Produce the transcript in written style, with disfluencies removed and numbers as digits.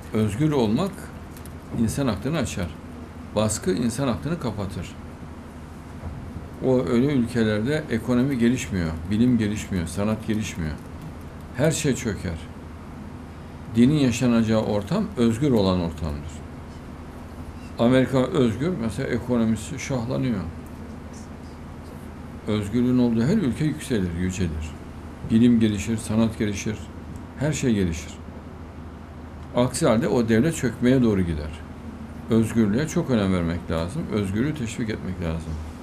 Özgür olmak insan aklını açar. Baskı insan aklını kapatır. O öyle ülkelerde ekonomi gelişmiyor, bilim gelişmiyor, sanat gelişmiyor. Her şey çöker. Dinin yaşanacağı ortam özgür olan ortamdır. Amerika özgür, mesela ekonomisi şahlanıyor. Özgürlüğün olduğu her ülke yükselir, yücelir. Bilim gelişir, sanat gelişir, her şey gelişir. Aksi halde o devlet çökmeye doğru gider. Özgürlüğe çok önem vermek lazım, özgürlüğü teşvik etmek lazım.